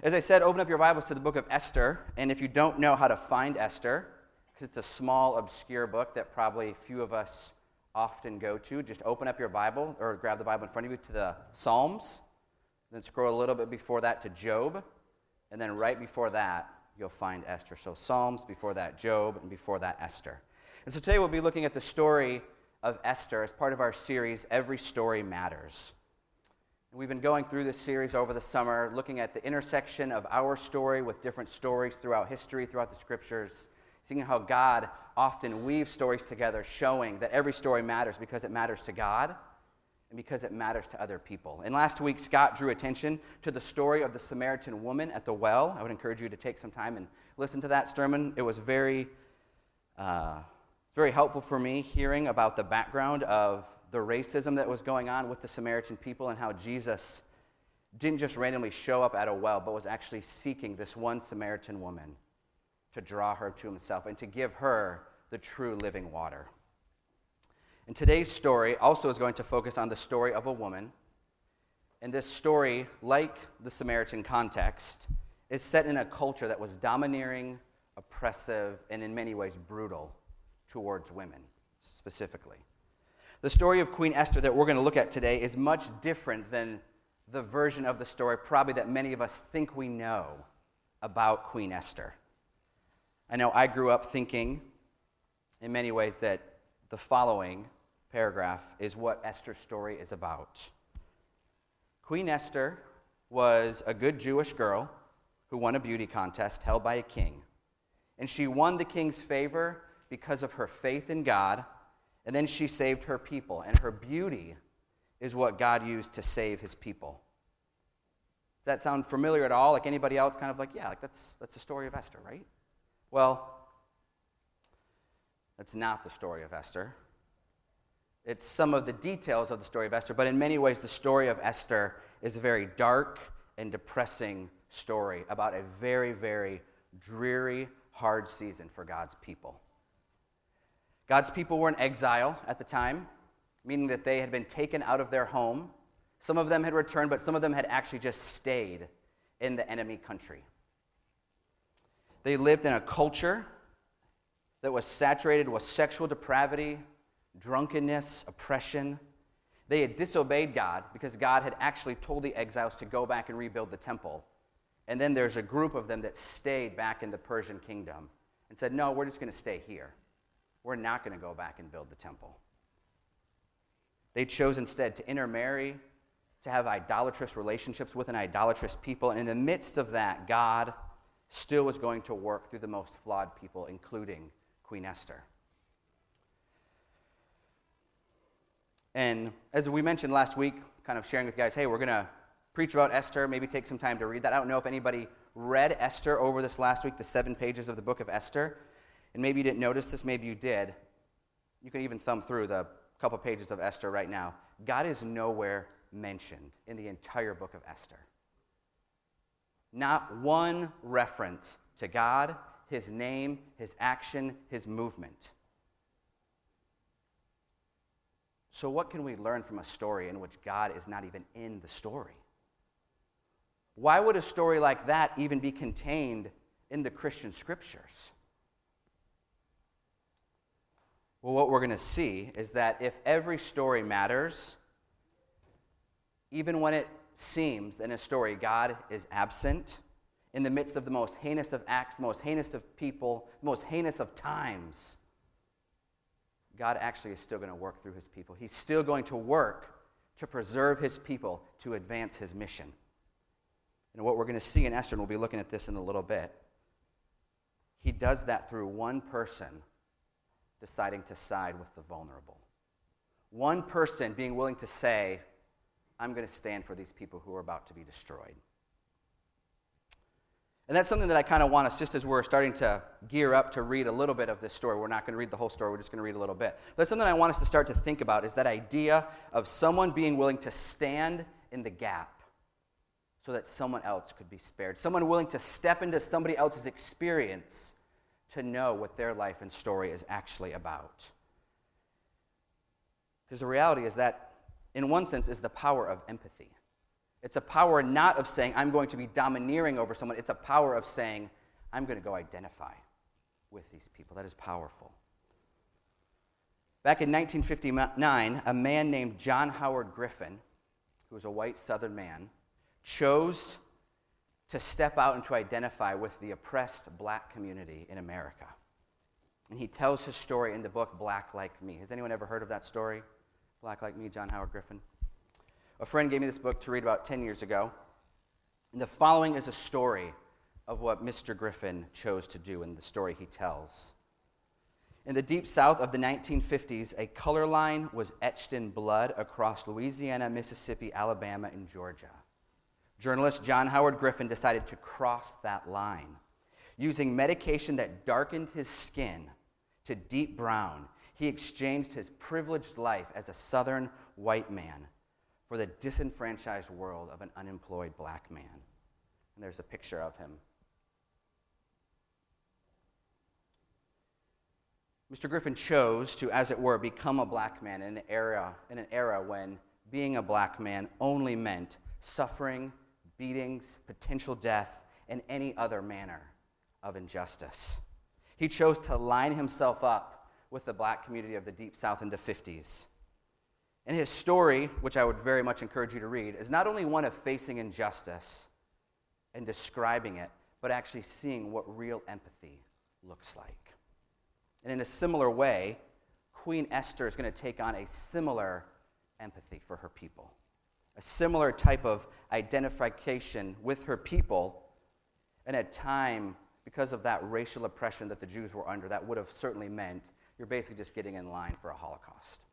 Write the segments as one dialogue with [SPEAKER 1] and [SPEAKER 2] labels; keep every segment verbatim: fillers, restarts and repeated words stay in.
[SPEAKER 1] As I said, open up your Bibles to the book of Esther, and if you don't know how to find Esther, because it's a small, obscure book that probably few of us often go to, just open up your Bible, or grab the Bible in front of you to the Psalms, then scroll a little bit before that to Job, and then right before that, you'll find Esther. So Psalms, before that Job, and before that Esther. And so today we'll be looking at the story of Esther as part of our series, Every Story Matters. We've been going through this series over the summer, looking at the intersection of our story with different stories throughout history, throughout the scriptures, seeing how God often weaves stories together, showing that every story matters because it matters to God and because it matters to other people. And last week, Scott drew attention to the story of the Samaritan woman at the well. I would encourage you to take some time and listen to that sermon. It was very, uh, very helpful for me hearing about the background of the racism that was going on with the Samaritan people and how Jesus didn't just randomly show up at a well, but was actually seeking this one Samaritan woman to draw her to himself and to give her the true living water. And today's story also is going to focus on the story of a woman. And this story, like the Samaritan context, is set in a culture that was domineering, oppressive, and in many ways brutal towards women specifically. The story of Queen Esther that we're going to look at today is much different than the version of the story probably that many of us think we know about Queen Esther. I know I grew up thinking in many ways that the following paragraph is what Esther's story is about. Queen Esther was a good Jewish girl who won a beauty contest held by a king. And she won the king's favor because of her faith in God. And then she saved her people, and her beauty is what God used to save his people. Does that sound familiar at all? Like anybody else kind of like, yeah, like that's that's the story of Esther, right? Well, that's not the story of Esther. It's some of the details of the story of Esther, but in many ways the story of Esther is a very dark and depressing story about a very, very dreary, hard season for God's people. God's people were in exile at the time, meaning that they had been taken out of their home. Some of them had returned, but some of them had actually just stayed in the enemy country. They lived in a culture that was saturated with sexual depravity, drunkenness, oppression. They had disobeyed God because God had actually told the exiles to go back and rebuild the temple. And then there's a group of them that stayed back in the Persian kingdom and said, no, we're just going to stay here. We're not going to go back and build the temple. They chose instead to intermarry, to have idolatrous relationships with an idolatrous people. And in the midst of that, God still was going to work through the most flawed people, including Queen Esther. And as we mentioned last week, kind of sharing with you guys, hey, we're going to preach about Esther, maybe take some time to read that. I don't know if anybody read Esther over this last week, the seven pages of the book of Esther. And maybe you didn't notice this, maybe you did. You can even thumb through the couple pages of Esther right now. God is nowhere mentioned in the entire book of Esther. Not one reference to God, his name, his action, his movement. So what can we learn from a story in which God is not even in the story? Why would a story like that even be contained in the Christian scriptures? Well, what we're going to see is that if every story matters, even when it seems that in a story God is absent, in the midst of the most heinous of acts, the most heinous of people, the most heinous of times, God actually is still going to work through his people. He's still going to work to preserve his people, to advance his mission. And what we're going to see in Esther, and we'll be looking at this in a little bit, he does that through one person deciding to side with the vulnerable. One person being willing to say, I'm going to stand for these people who are about to be destroyed. And that's something that I kind of want us, just as we're starting to gear up to read a little bit of this story. We're not going to read the whole story, we're just going to read a little bit. But something I want us to start to think about is that idea of someone being willing to stand in the gap so that someone else could be spared. Someone willing to step into somebody else's experience to know what their life and story is actually about. Because the reality is that, in one sense, is the power of empathy. It's a power not of saying, I'm going to be domineering over someone. It's a power of saying, I'm going to go identify with these people. That is powerful. Back in nineteen fifty-nine, a man named John Howard Griffin, who was a white Southern man, chose to step out and to identify with the oppressed black community in America. And he tells his story in the book Black Like Me. Has anyone ever heard of that story? Black Like Me, John Howard Griffin. A friend gave me this book to read about ten years ago. And the following is a story of what Mister Griffin chose to do in the story he tells. In the deep south of the nineteen fifties, a color line was etched in blood across Louisiana, Mississippi, Alabama, and Georgia. Journalist John Howard Griffin decided to cross that line. Using medication that darkened his skin to deep brown, he exchanged his privileged life as a Southern white man for the disenfranchised world of an unemployed black man. And there's a picture of him. Mister Griffin chose to, as it were, become a black man in an era, in an era when being a black man only meant suffering, beatings, potential death, and any other manner of injustice. He chose to line himself up with the black community of the Deep South in the fifties. And his story, which I would very much encourage you to read, is not only one of facing injustice and describing it, but actually seeing what real empathy looks like. And in a similar way, Queen Esther is going to take on a similar empathy for her people, a similar type of identification with her people, and at time, because of that racial oppression that the Jews were under, that would have certainly meant you're basically just getting in line for a Holocaust.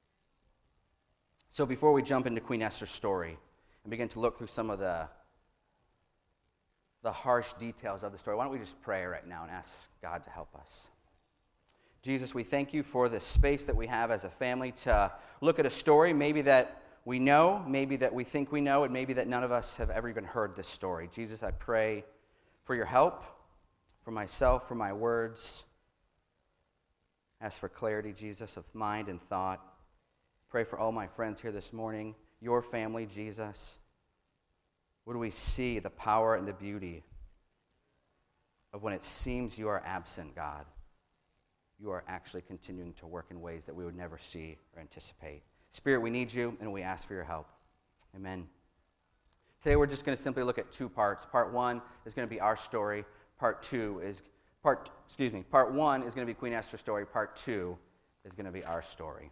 [SPEAKER 1] So before we jump into Queen Esther's story and begin to look through some of the, the harsh details of the story, why don't we just pray right now and ask God to help us. Jesus, we thank you for the space that we have as a family to look at a story maybe that we know, maybe that we think we know, and maybe that none of us have ever even heard this story. Jesus, I pray for your help, for myself, for my words. Ask for clarity, Jesus, of mind and thought. Pray for all my friends here this morning, your family, Jesus. Would we see the power and the beauty of when it seems you are absent, God? You are actually continuing to work in ways that we would never see or anticipate. Spirit, we need you, and we ask for your help. Amen. Today we're just going to simply look at two parts. Part one is going to be our story. Part two is, part, excuse me, part one is going to be Queen Esther's story. Part two is going to be our story.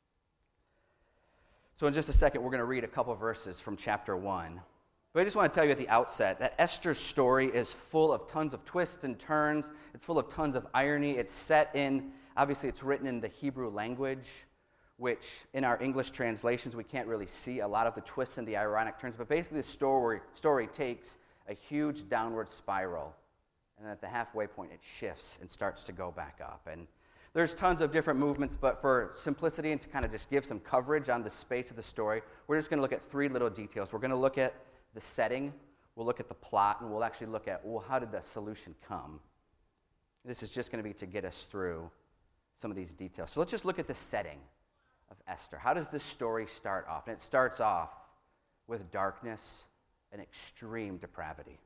[SPEAKER 1] So in just a second, we're going to read a couple verses from chapter one. But I just want to tell you at the outset that Esther's story is full of tons of twists and turns. It's full of tons of irony. It's set in, obviously it's written in the Hebrew language, which in our English translations we can't really see a lot of the twists and the ironic turns. But basically the story, story takes a huge downward spiral. And at the halfway point it shifts and starts to go back up. And there's tons of different movements, but for simplicity and to kind of just give some coverage on the space of the story, we're just going to look at three little details. We're going to look at the setting, we'll look at the plot, and we'll actually look at, well, how did the solution come? This is just going to be to get us through some of these details. So let's just look at the setting of Esther. How does this story start off? And it starts off with darkness and extreme depravity.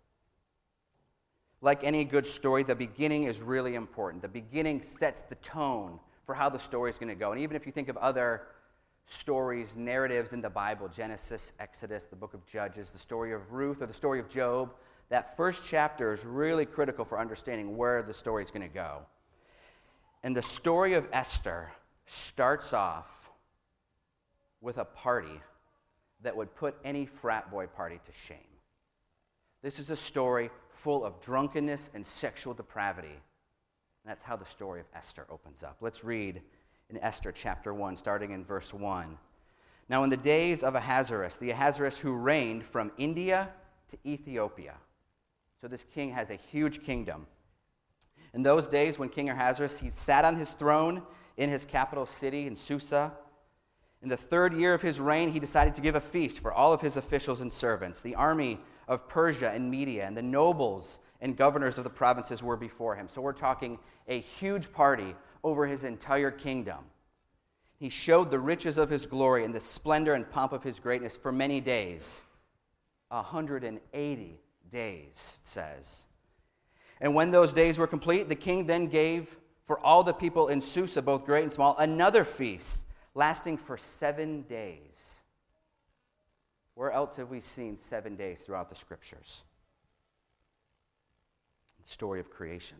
[SPEAKER 1] Like any good story, the beginning is really important. The beginning sets the tone for how the story is going to go. And even if you think of other stories, narratives in the Bible, Genesis, Exodus, the book of Judges, the story of Ruth, or the story of Job, that first chapter is really critical for understanding where the story is going to go. And the story of Esther starts off with a party that would put any frat boy party to shame. This is a story full of drunkenness and sexual depravity. And that's how the story of Esther opens up. Let's read in Esther chapter one, starting in verse one. Now in the days of Ahasuerus, the Ahasuerus who reigned from India to Ethiopia. So this king has a huge kingdom. In those days when King Ahasuerus, he sat on his throne in his capital city in Susa. In the third year of his reign, he decided to give a feast for all of his officials and servants. The army of Persia and Media and the nobles and governors of the provinces were before him. So we're talking a huge party over his entire kingdom. He showed the riches of his glory and the splendor and pomp of his greatness for many days. one hundred eighty days, it says. And when those days were complete, the king then gave for all the people in Susa, both great and small, another feast lasting for seven days. Where else have we seen seven days throughout the scriptures? The story of creation.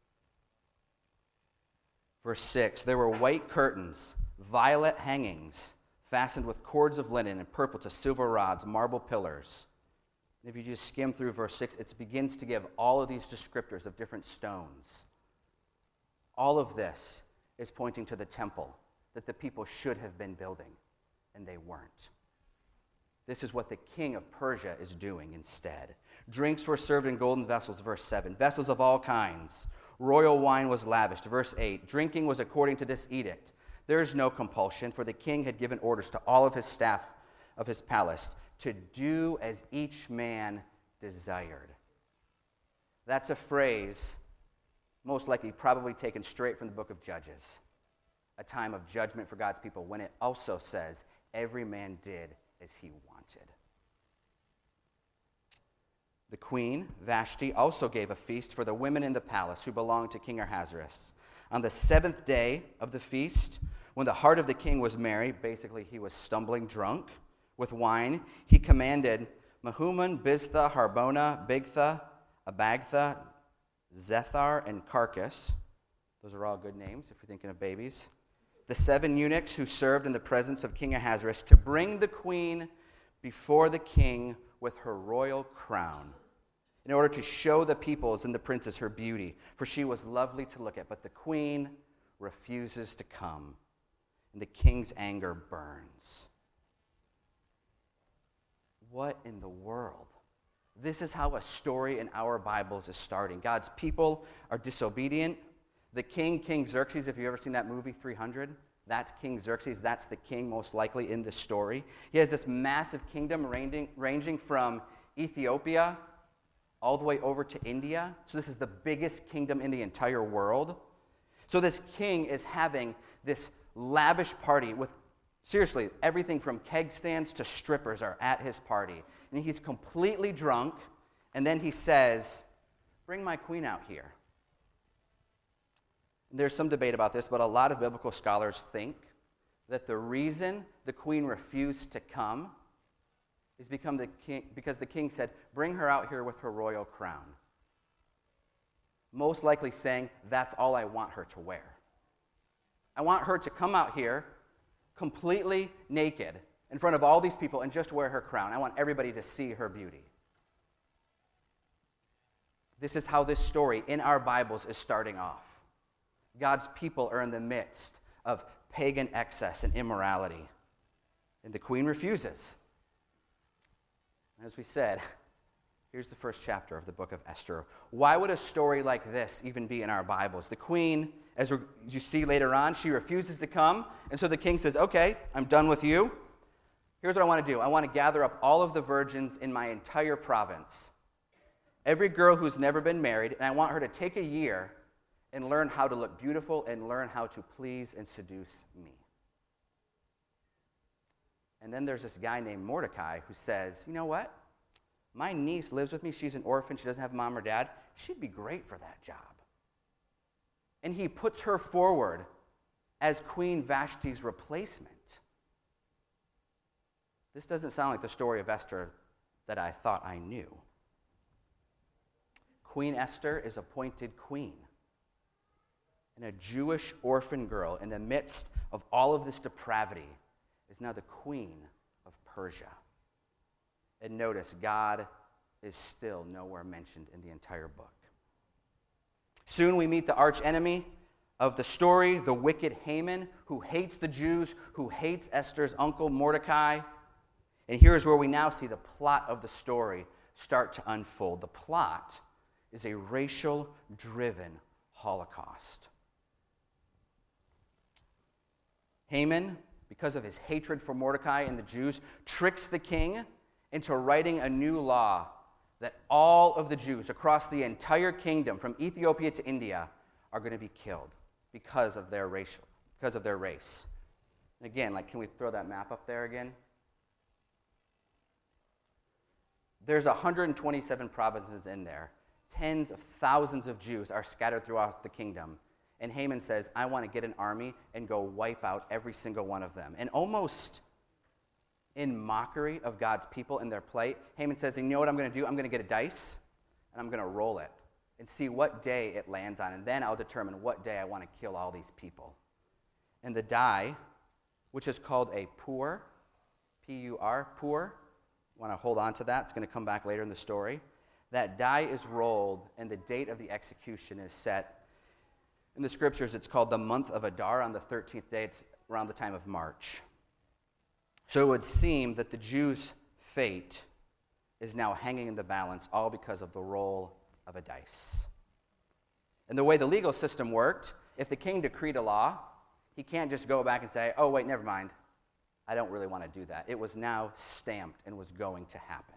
[SPEAKER 1] Verse six, there were white curtains, violet hangings, fastened with cords of linen and purple to silver rods, marble pillars. And if you just skim through verse six, it begins to give all of these descriptors of different stones. All of this is pointing to the temple that the people should have been building, and they weren't. This is what the king of Persia is doing instead. Drinks were served in golden vessels, verse seven, vessels of all kinds. Royal wine was lavished, verse eight. Drinking was according to this edict. There is no compulsion, for the king had given orders to all of his staff of his palace to do as each man desired. That's a phrase most likely probably taken straight from the book of Judges, a time of judgment for God's people, when it also says every man did as he wanted. The queen, Vashti, also gave a feast for the women in the palace who belonged to King Ahasuerus. On the seventh day of the feast, when the heart of the king was merry, basically he was stumbling drunk with wine, he commanded Mehuman, Biztha, Harbona, Bigtha, Abagtha, Zethar, and Carcass. Those are all good names if you're thinking of babies. The seven eunuchs who served in the presence of King Ahasuerus to bring the queen before the king with her royal crown, in order to show the peoples and the princes her beauty, for she was lovely to look at. But the queen refuses to come, and the king's anger burns. What in the world? This is how a story in our Bibles is starting. God's people are disobedient. The king, King Xerxes, if you've ever seen that movie, three hundred, that's King Xerxes. That's the king most likely in this story. He has this massive kingdom ranging, ranging from Ethiopia all the way over to India. So this is the biggest kingdom in the entire world. So this king is having this lavish party with, seriously, everything from keg stands to strippers are at his party. And he's completely drunk, and then he says, "Bring my queen out here." There's some debate about this, but a lot of biblical scholars think that the reason the queen refused to come is become the king, because the king said, "Bring her out here with her royal crown." Most likely saying, that's all I want her to wear. I want her to come out here completely naked in front of all these people and just wear her crown. I want everybody to see her beauty. This is how this story in our Bibles is starting off. God's people are in the midst of pagan excess and immorality, and the queen refuses. As we said, here's the first chapter of the book of Esther. Why would a story like this even be in our Bibles? The queen, as you see later on, she refuses to come, and so the king says, "Okay, I'm done with you. Here's what I want to do. I want to gather up all of the virgins in my entire province, every girl who's never been married, and I want her to take a year and learn how to look beautiful and learn how to please and seduce me." And then there's this guy named Mordecai who says, "You know what? My niece lives with me. She's an orphan. She doesn't have mom or dad. She'd be great for that job." And he puts her forward as Queen Vashti's replacement. This doesn't sound like the story of Esther that I thought I knew. Queen Esther is appointed queen. And a Jewish orphan girl in the midst of all of this depravity is now the queen of Persia. And notice, God is still nowhere mentioned in the entire book. Soon we meet the arch enemy of the story, the wicked Haman, who hates the Jews, who hates Esther's uncle Mordecai. And here's where we now see the plot of the story start to unfold. The plot is a racial-driven Holocaust. Haman, because of his hatred for Mordecai and the Jews, tricks the king into writing a new law that all of the Jews across the entire kingdom, from Ethiopia to India, are going to be killed because of their racial, because of their race. And again, like, can we throw that map up there again? There's one hundred twenty-seven provinces in there. Tens of thousands of Jews are scattered throughout the kingdom. And Haman says, I want to get an army and go wipe out every single one of them. And almost in mockery of God's people and their plight, Haman says, you know what I'm going to do? I'm going to get a dice, and I'm going to roll it and see what day it lands on. And then I'll determine what day I want to kill all these people. And the die, which is called a pur, P U R, pur, I want to hold on to that. It's going to come back later in the story. That die is rolled, and the date of the execution is set. In the scriptures, it's called the month of Adar. On the thirteenth day, it's around the time of March. So it would seem that the Jews' fate is now hanging in the balance, all because of the roll of a dice. And the way the legal system worked, if the king decreed a law, he can't just go back and say, oh, wait, never mind. I don't really want to do that. It was now stamped and was going to happen.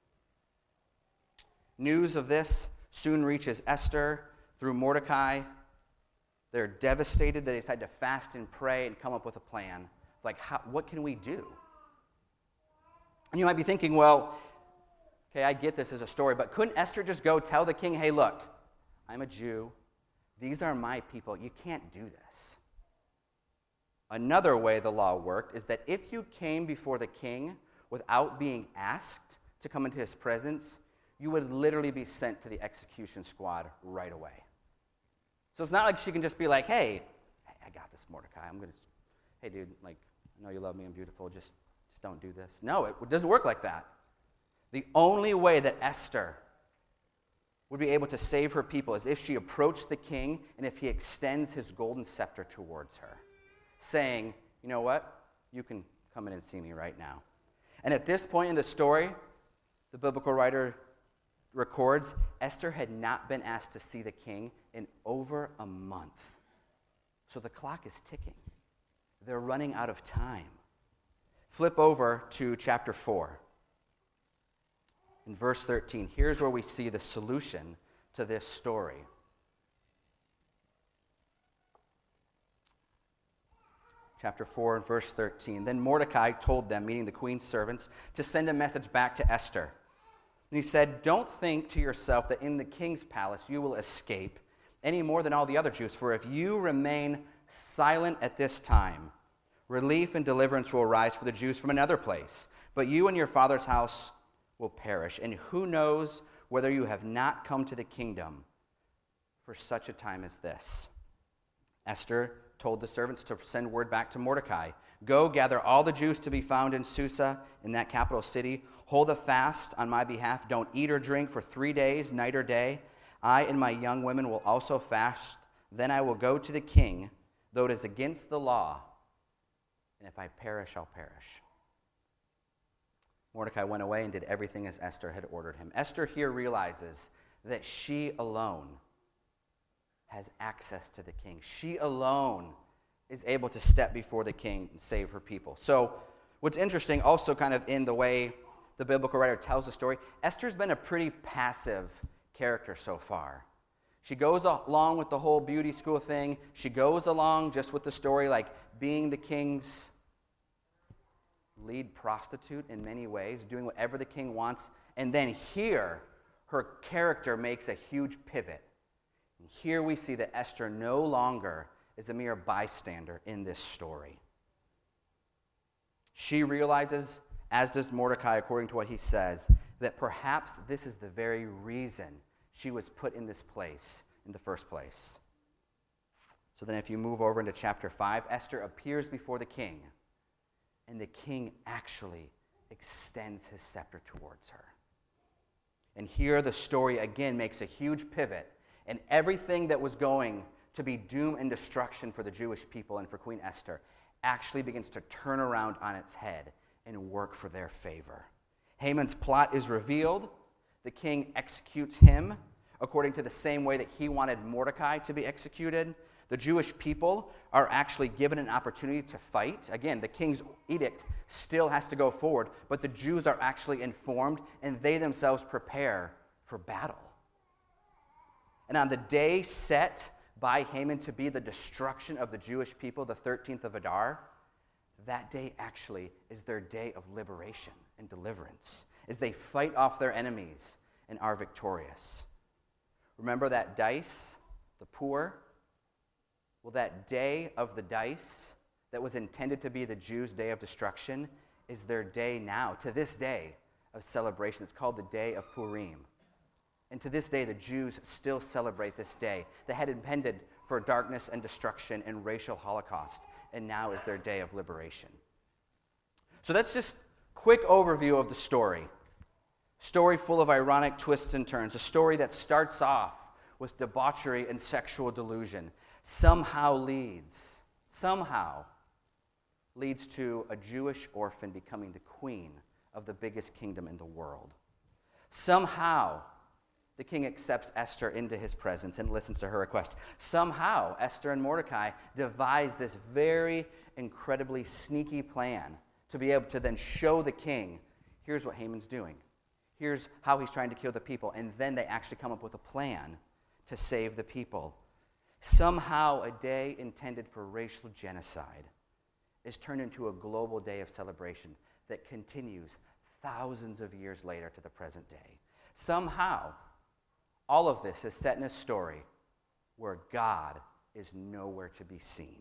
[SPEAKER 1] News of this soon reaches Esther through Mordecai. They're devastated. They decide to fast and pray and come up with a plan. Like, how, what can we do? And you might be thinking, well, okay, I get this as a story, but couldn't Esther just go tell the king, hey, look, I'm a Jew. These are my people. You can't do this. Another way the law worked is that if you came before the king without being asked to come into his presence, you would literally be sent to the execution squad right away. So it's not like she can just be like, hey, I got this, Mordecai. I'm going to, hey, dude, like, I know you love me, I'm beautiful, just, just don't do this. No, it doesn't work like that. The only way that Esther would be able to save her people is if she approached the king and if he extends his golden scepter towards her, saying, you know what, you can come in and see me right now. And at this point in the story, the biblical writer records, Esther had not been asked to see the king in over a month. So the clock is ticking. They're running out of time. Flip over to chapter four. In verse thirteen, here's where we see the solution to this story. Chapter four and verse thirteen. Then Mordecai told them, meaning the queen's servants, to send a message back to Esther. And he said, don't think to yourself that in the king's palace you will escape any more than all the other Jews. For if you remain silent at this time, relief and deliverance will arise for the Jews from another place. But you and your father's house will perish. And who knows whether you have not come to the kingdom for such a time as this. Esther told the servants to send word back to Mordecai. Go, gather all the Jews to be found in Susa, in that capital city. Hold a fast on my behalf. Don't eat or drink for three days, night or day. I and my young women will also fast. Then I will go to the king, though it is against the law. And if I perish, I'll perish. Mordecai went away and did everything as Esther had ordered him. Esther here realizes that she alone has access to the king. She alone is able to step before the king and save her people. So what's interesting also kind of in the way the biblical writer tells the story, Esther's been a pretty passive character so far. She goes along with the whole beauty school thing. She goes along just with the story, like being the king's lead prostitute in many ways, doing whatever the king wants. And then here, her character makes a huge pivot. And here we see that Esther no longer is a mere bystander in this story. She realizes, as does Mordecai, according to what he says, that perhaps this is the very reason she was put in this place in the first place. So then if you move over into chapter five, Esther appears before the king, and the king actually extends his scepter towards her. And here the story again makes a huge pivot, and everything that was going to be doom and destruction for the Jewish people and for Queen Esther actually begins to turn around on its head and work for their favor. Haman's plot is revealed. The king executes him according to the same way that he wanted Mordecai to be executed. The Jewish people are actually given an opportunity to fight. Again, the king's edict still has to go forward, but the Jews are actually informed, and they themselves prepare for battle. And on the day set by Haman to be the destruction of the Jewish people, the thirteenth of Adar, that day actually is their day of liberation and deliverance. as they fight off their enemies and are victorious. Remember that dice, the poor? Well, that day of the dice that was intended to be the Jews' day of destruction is their day now, to this day of celebration. It's called the Day of Purim. And to this day, the Jews still celebrate this day that had intended for darkness and destruction and racial holocaust, and now is their day of liberation. So that's just a quick overview of the story. Story full of ironic twists and turns. A story that starts off with debauchery and sexual delusion, somehow leads, somehow leads to a Jewish orphan becoming the queen of the biggest kingdom in the world. Somehow, the king accepts Esther into his presence and listens to her request. Somehow, Esther and Mordecai devise this very incredibly sneaky plan to be able to then show the king, here's what Haman's doing. Here's how he's trying to kill the people. And then they actually come up with a plan to save the people. Somehow, a day intended for racial genocide is turned into a global day of celebration that continues thousands of years later to the present day. Somehow, all of this is set in a story where God is nowhere to be seen.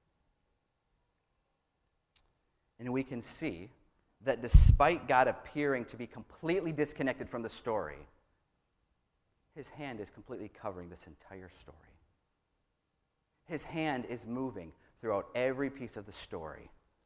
[SPEAKER 1] And we can see that despite God appearing to be completely disconnected from the story, his hand is completely covering this entire story. His hand is moving throughout every piece of the story.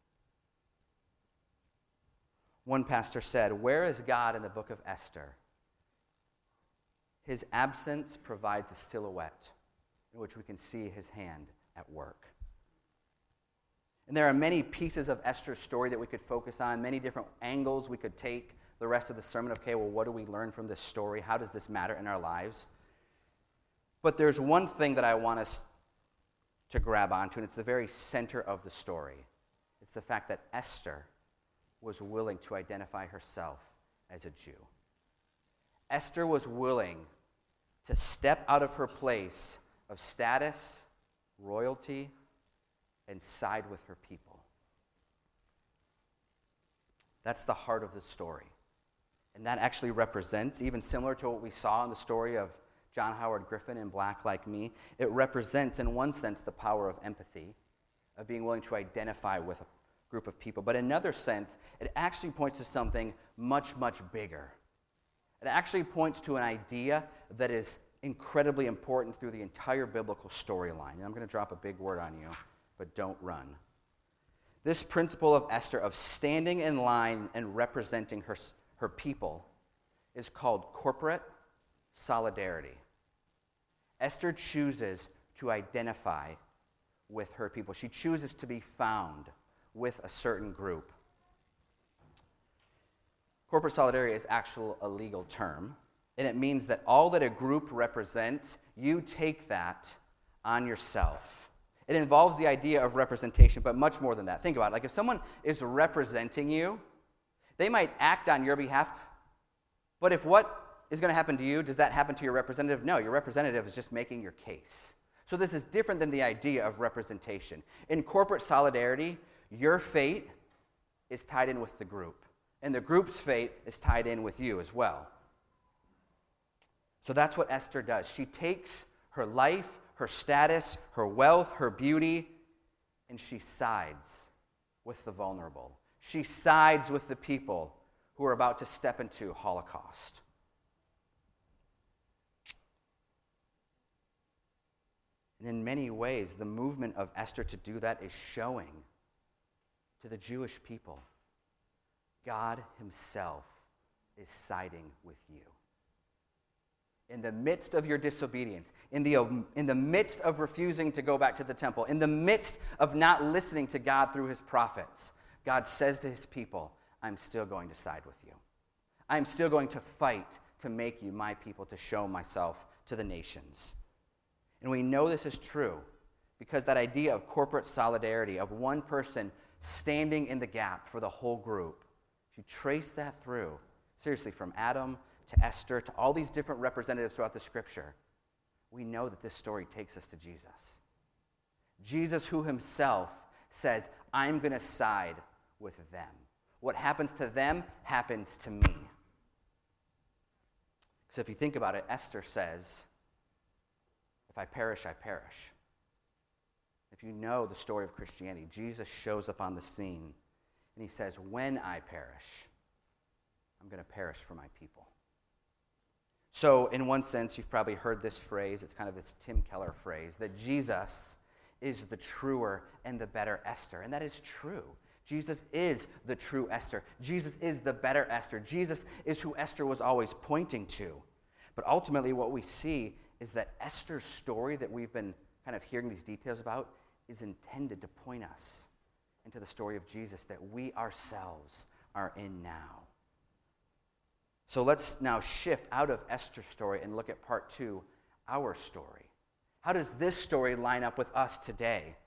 [SPEAKER 1] One pastor said, "Where is God in the book of Esther? His absence provides a silhouette in which we can see his hand at work." And there are many pieces of Esther's story that we could focus on, many different angles we could take the rest of the sermon. Okay, well, what do we learn from this story? How does this matter in our lives? But there's one thing that I want us to grab onto, and it's the very center of the story. It's the fact that Esther was willing to identify herself as a Jew. Esther was willing to step out of her place of status, royalty, and side with her people. That's the heart of the story. And that actually represents, even similar to what we saw in the story of John Howard Griffin in Black Like Me, it represents, in one sense, the power of empathy, of being willing to identify with a group of people. But in another sense, it actually points to something much, much bigger. It actually points to an idea that is incredibly important through the entire biblical storyline. And I'm going to drop a big word on you, but don't run. This principle of Esther, of standing in line and representing her, her people, is called corporate solidarity. Esther chooses to identify with her people. She chooses to be found with a certain group. Corporate solidarity is actually a legal term, and it means that all that a group represents, you take that on yourself. It involves the idea of representation, but much more than that. Think about it. Like if someone is representing you, they might act on your behalf, but if what is going to happen to you, does that happen to your representative? No, your representative is just making your case. So this is different than the idea of representation. In corporate solidarity, your fate is tied in with the group, and the group's fate is tied in with you as well. So that's what Esther does. She takes her life, her status, her wealth, her beauty, and she sides with the vulnerable. She sides with the people who are about to step into Holocaust. And in many ways, the movement of Esther to do that is showing to the Jewish people, God himself is siding with you. In the midst of your disobedience, in the, in the midst of refusing to go back to the temple, in the midst of not listening to God through his prophets, God says to his people, I'm still going to side with you. I'm still going to fight to make you my people, to show myself to the nations. And we know this is true because that idea of corporate solidarity, of one person standing in the gap for the whole group, if you trace that through, seriously, from Adam to Esther to all these different representatives throughout the scripture, we know that this story takes us to Jesus. Jesus, who himself says, I'm going to side with them. What happens to them happens to me. So if you think about it, Esther says, if I perish, I perish. If you know the story of Christianity, Jesus shows up on the scene and he says, when I perish, I'm going to perish for my people. So in one sense, you've probably heard this phrase, it's kind of this Tim Keller phrase, that Jesus is the truer and the better Esther. And that is true. Jesus is the true Esther. Jesus is the better Esther. Jesus is who Esther was always pointing to. But ultimately what we see is that Esther's story that we've been kind of hearing these details about is intended to point us into the story of Jesus that we ourselves are in now. So let's now shift out of Esther's story and look at part two, our story. How does this story line up with us today?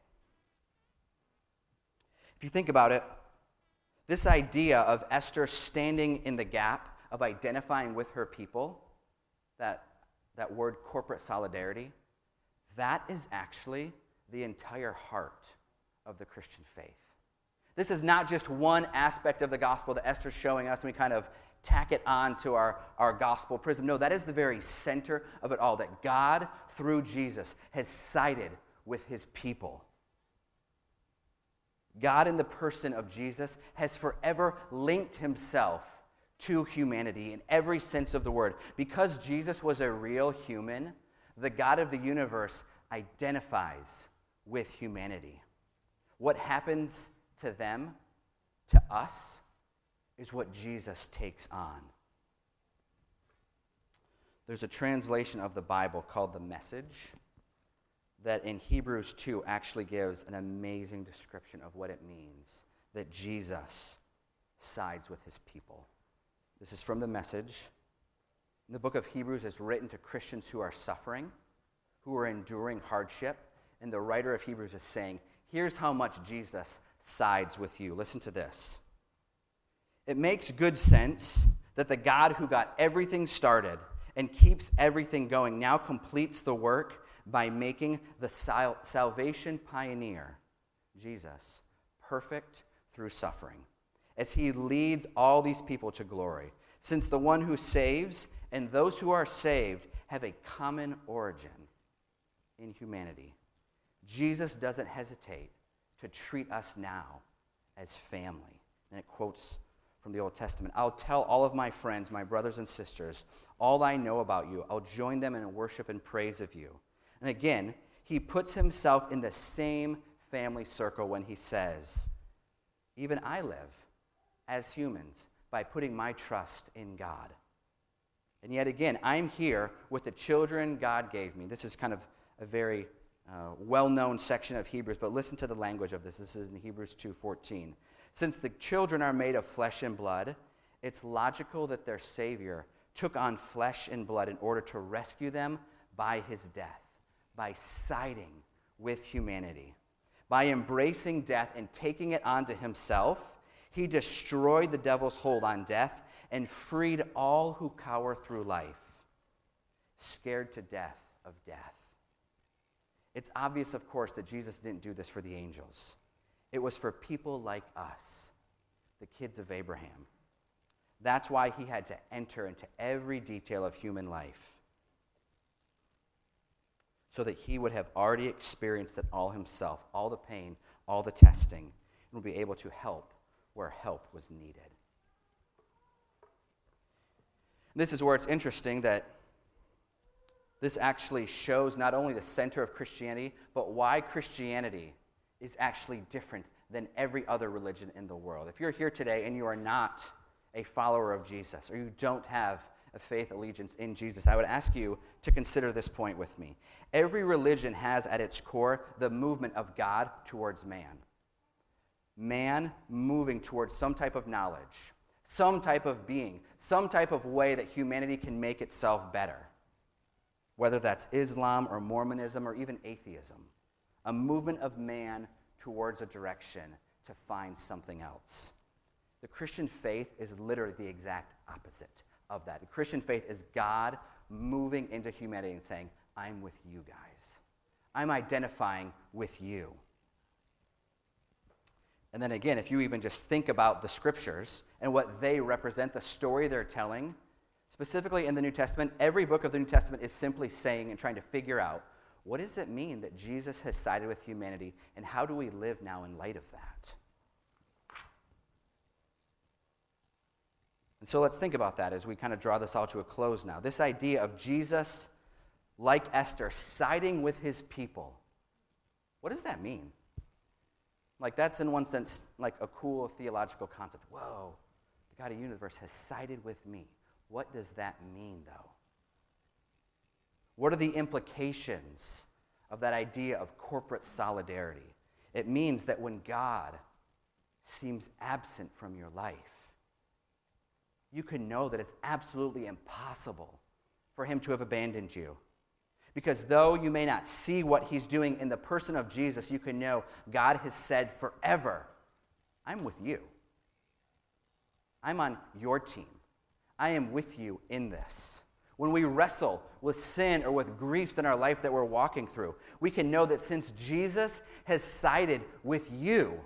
[SPEAKER 1] If you think about it, this idea of Esther standing in the gap, of identifying with her people, that, that word corporate solidarity, that is actually the entire heart of the Christian faith. This is not just one aspect of the gospel that Esther's showing us and we kind of tack it on to our, our gospel prism. No, that is the very center of it all, that God, through Jesus, has sided with his people. God, in the person of Jesus, has forever linked himself to humanity in every sense of the word. Because Jesus was a real human, the God of the universe identifies with humanity. What happens to them, to us, is what Jesus takes on. There's a translation of the Bible called The Message that in Hebrews two actually gives an amazing description of what it means that Jesus sides with his people. This is from The Message. The book of Hebrews is written to Christians who are suffering, who are enduring hardship, and the writer of Hebrews is saying, here's how much Jesus sides with you. Listen to this. It makes good sense that the God who got everything started and keeps everything going now completes the work by making the sal- salvation pioneer, Jesus, perfect through suffering, as he leads all these people to glory, since the one who saves and those who are saved have a common origin in humanity. Jesus doesn't hesitate to treat us now as family. And it quotes from the Old Testament. I'll tell all of my friends, my brothers and sisters, all I know about you. I'll join them in worship and praise of you. And again, he puts himself in the same family circle when he says, even I live as humans by putting my trust in God. And yet again, I'm here with the children God gave me. This is kind of a very uh, well-known section of Hebrews, but listen to the language of this. This is in Hebrews two fourteen. Since the children are made of flesh and blood, it's logical that their Savior took on flesh and blood in order to rescue them by his death, by siding with humanity. By embracing death and taking it onto himself, he destroyed the devil's hold on death and freed all who cower through life, scared to death of death. It's obvious, of course, that Jesus didn't do this for the angels. It was for people like us, the kids of Abraham. That's why he had to enter into every detail of human life, so that he would have already experienced it all himself, all the pain, all the testing, and would be able to help where help was needed. This is where it's interesting that this actually shows not only the center of Christianity, but why Christianity is actually different than every other religion in the world. If you're here today and you are not a follower of Jesus, or you don't have a faith allegiance in Jesus, I would ask you to consider this point with me. Every religion has at its core the movement of God towards man. Man moving towards some type of knowledge, some type of being, some type of way that humanity can make itself better. Whether that's Islam or Mormonism or even atheism. A movement of man towards a direction to find something else. The Christian faith is literally the exact opposite of that. The Christian faith is God moving into humanity and saying, I'm with you guys. I'm identifying with you. And then again, if you even just think about the scriptures and what they represent, the story they're telling, Specifically in the New Testament, every book of the New Testament is simply saying and trying to figure out, what does it mean that Jesus has sided with humanity, and how do we live now in light of that? And so let's think about that as we kind of draw this all to a close now. This idea of Jesus, like Esther, siding with his people. What does that mean? Like, that's in one sense like a cool theological concept. Whoa, the God of the universe has sided with me. What does that mean, though? What are the implications of that idea of corporate solidarity? It means that when God seems absent from your life, you can know that it's absolutely impossible for him to have abandoned you. Because though you may not see what he's doing in the person of Jesus, you can know God has said forever, I'm with you. I'm on your team. I am with you in this. When we wrestle with sin or with griefs in our life that we're walking through, we can know that since Jesus has sided with you,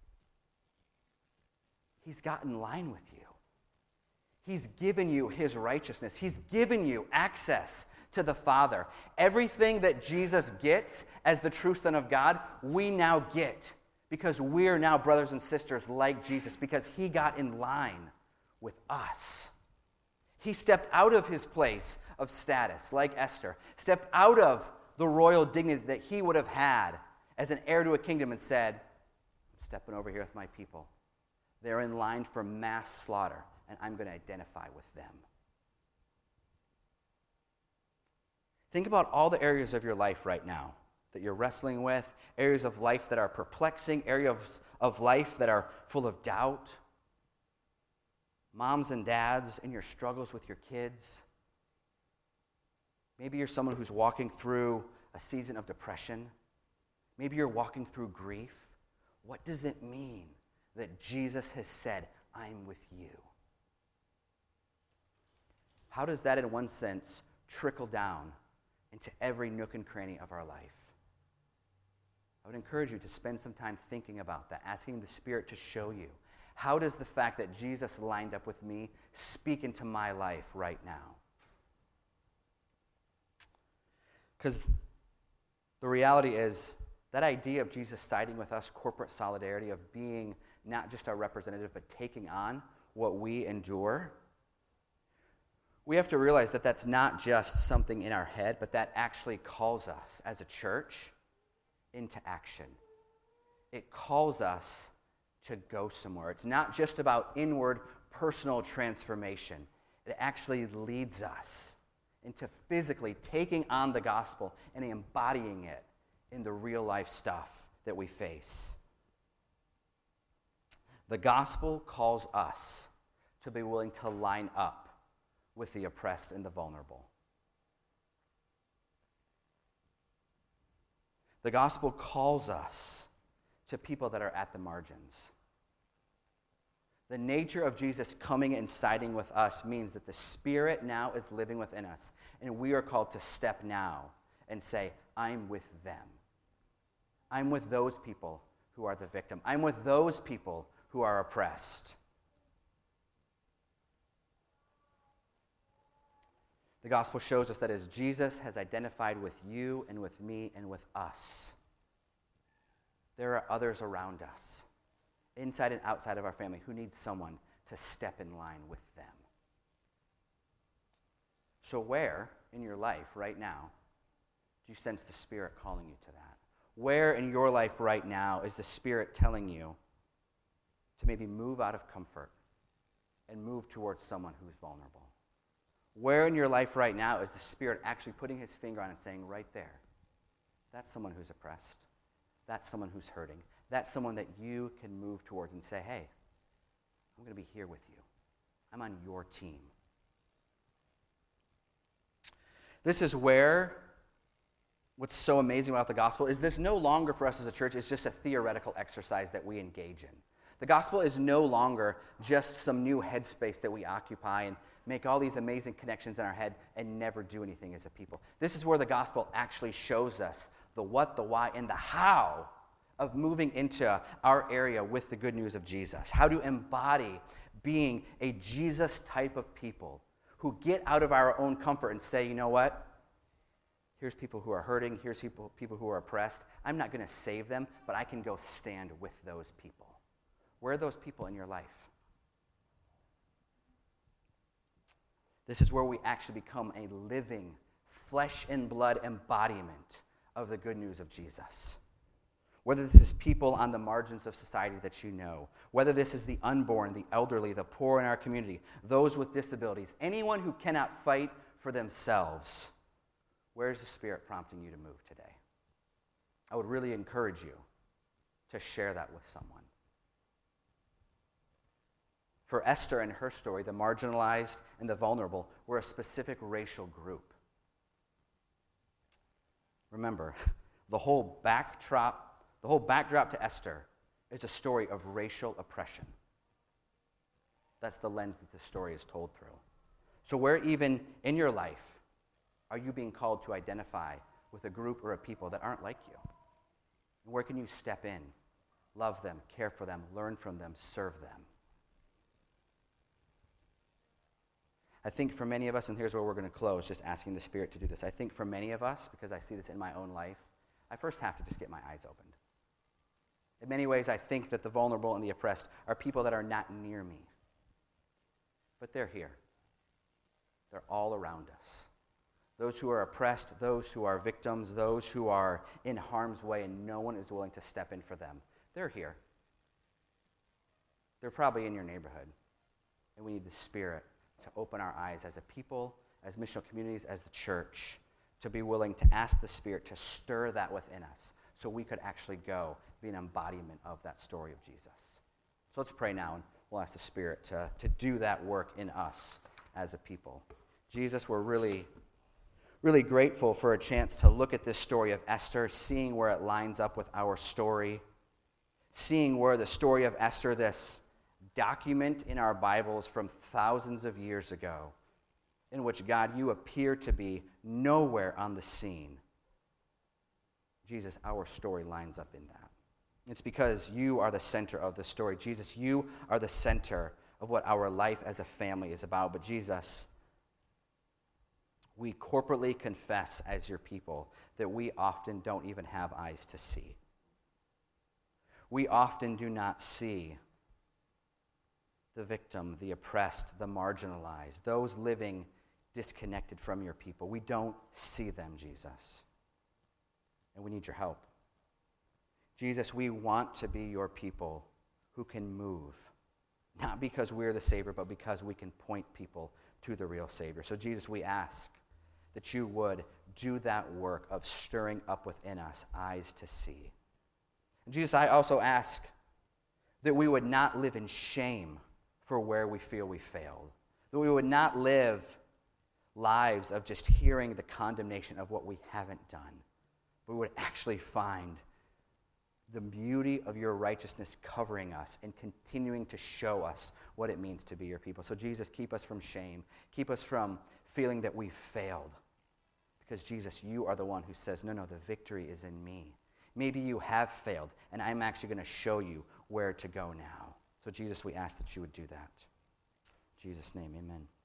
[SPEAKER 1] he's got in line with you. He's given you his righteousness. He's given you access to the Father. Everything that Jesus gets as the true Son of God, we now get because we're now brothers and sisters like Jesus, because he got in line with us. He stepped out of his place of status, like Esther, stepped out of the royal dignity that he would have had as an heir to a kingdom and said, I'm stepping over here with my people. They're in line for mass slaughter, and I'm going to identify with them. Think about all the areas of your life right now that you're wrestling with, areas of life that are perplexing, areas of life that are full of doubt. Moms and dads in your struggles with your kids. Maybe you're someone who's walking through a season of depression. Maybe you're walking through grief. What does it mean that Jesus has said, I'm with you? How does that, in one sense, trickle down into every nook and cranny of our life? I would encourage you to spend some time thinking about that, asking the Spirit to show you. How does the fact that Jesus lined up with me speak into my life right now? Because the reality is that idea of Jesus siding with us, corporate solidarity, of being not just our representative, but taking on what we endure, we have to realize that that's not just something in our head, but that actually calls us as a church into action. It calls us to go somewhere. It's not just about inward personal transformation. It actually leads us into physically taking on the gospel and embodying it in the real life stuff that we face. The gospel calls us to be willing to line up with the oppressed and the vulnerable. The gospel calls us to people that are at the margins. The nature of Jesus coming and siding with us means that the Spirit now is living within us, and we are called to step now and say, I'm with them. I'm with those people who are the victim. I'm with those people who are oppressed. The gospel shows us that as Jesus has identified with you and with me and with us, there are others around us, inside and outside of our family, who need someone to step in line with them. So where in your life right now do you sense the Spirit calling you to that? Where in your life right now is the Spirit telling you to maybe move out of comfort and move towards someone who's vulnerable? Where in your life right now is the Spirit actually putting his finger on it and saying, right there, that's someone who's oppressed. That's someone who's hurting. That's someone that you can move towards and say, hey, I'm going to be here with you. I'm on your team. This is where what's so amazing about the gospel is this no longer for us as a church is just a theoretical exercise that we engage in. The gospel is no longer just some new headspace that we occupy and make all these amazing connections in our head and never do anything as a people. This is where the gospel actually shows us the what, the why, and the how of moving into our area with the good news of Jesus. How to embody being a Jesus type of people who get out of our own comfort and say, you know what? Here's people who are hurting. Here's people, people who are oppressed. I'm not going to save them, but I can go stand with those people. Where are those people in your life? This is where we actually become a living, flesh and blood embodiment of the good news of Jesus. Whether this is people on the margins of society that you know, whether this is the unborn, the elderly, the poor in our community, those with disabilities, anyone who cannot fight for themselves, where's the Spirit prompting you to move today? I would really encourage you to share that with someone. For Esther and her story, the marginalized and the vulnerable were a specific racial group. Remember, the whole backdrop, the whole backdrop to Esther is a story of racial oppression. That's the lens that the story is told through. So where even in your life are you being called to identify with a group or a people that aren't like you? Where can you step in, love them, care for them, learn from them, serve them? I think for many of us, and here's where we're going to close, just asking the Spirit to do this. I think for many of us, because I see this in my own life, I first have to just get my eyes opened. In many ways, I think that the vulnerable and the oppressed are people that are not near me. But they're here. They're all around us. Those who are oppressed, those who are victims, those who are in harm's way and no one is willing to step in for them, they're here. They're probably in your neighborhood. And we need the Spirit to open our eyes as a people, as missional communities, as the church, to be willing to ask the Spirit to stir that within us so we could actually go be an embodiment of that story of Jesus. So let's pray now, and we'll ask the Spirit to, to do that work in us as a people. Jesus, we're really, really grateful for a chance to look at this story of Esther, seeing where it lines up with our story, seeing where the story of Esther, this document in our Bibles from thousands of years ago, in which, God, you appear to be nowhere on the scene. Jesus, our story lines up in that. It's because you are the center of the story. Jesus, you are the center of what our life as a family is about. But Jesus, we corporately confess as your people that we often don't even have eyes to see. We often do not see the victim, the oppressed, the marginalized, those living disconnected from your people. We don't see them, Jesus. And we need your help. Jesus, we want to be your people who can move, not because we're the Savior, but because we can point people to the real Savior. So, Jesus, we ask that you would do that work of stirring up within us eyes to see. And Jesus, I also ask that we would not live in shame for where we feel we failed. That we would not live lives of just hearing the condemnation of what we haven't done. But we would actually find the beauty of your righteousness covering us and continuing to show us what it means to be your people. So Jesus, keep us from shame. Keep us from feeling that we've failed. Because Jesus, you are the one who says, no, no, the victory is in me. Maybe you have failed, and I'm actually going to show you where to go now. So Jesus, we ask that you would do that. In Jesus' name, amen.